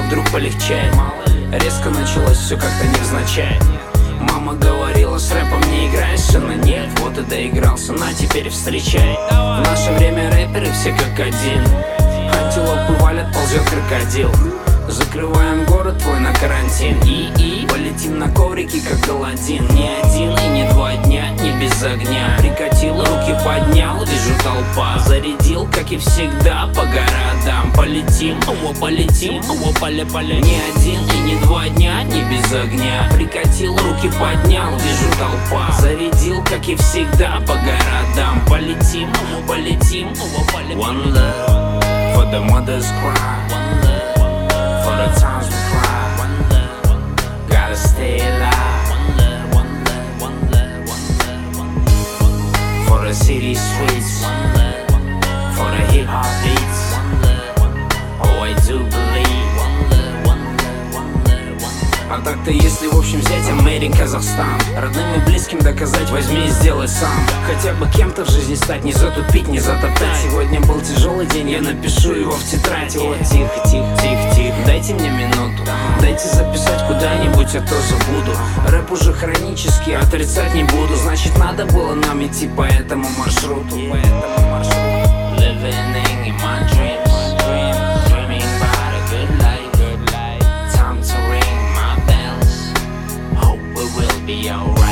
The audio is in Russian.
вдруг полегчает. Резко началось все как-то невзначай. Мама говорила, с рэпом не играешься, но нет, вот и доигрался, на теперь встречай. В наше время рэперы все как один. Антилопы валят, ползет крокодил. Закрываем город твой на карантин и полетим на коврике, как Аладдин. Ни один и не 2 дня, не без огня. Прикатил, руки поднял, вижу толпа. Зарядил, как и всегда, по городам. Полетим, полетим, поле-поле. Ни один и не 2 дня, не без огня. Прикатил, руки поднял, вижу толпа. Зарядил, как и всегда, по городам. Полетим, полетим, поле. One love for the mother's cry. For the times we cry, gotta stay alive. For the city streets, for the hip hop beats. Oh, I do believe. А так-то если в общем взять, I'm made in Казахстан. Родным и близким доказать, возьми и сделай сам. Хотя бы кем-то в жизни стать, не затупить, не затоптать. Сегодня был тяжелый день, я напишу его в тетрадь. О, тихо, тихо, тихо, тихо, дайте мне минуту. Дайте записать куда-нибудь, а то забуду. Рэп уже хронический, отрицать не буду. Значит, надо было нам идти по этому маршруту. Living in my dreams, dreaming about a good life. Time to ring my bells, hope we will be alright.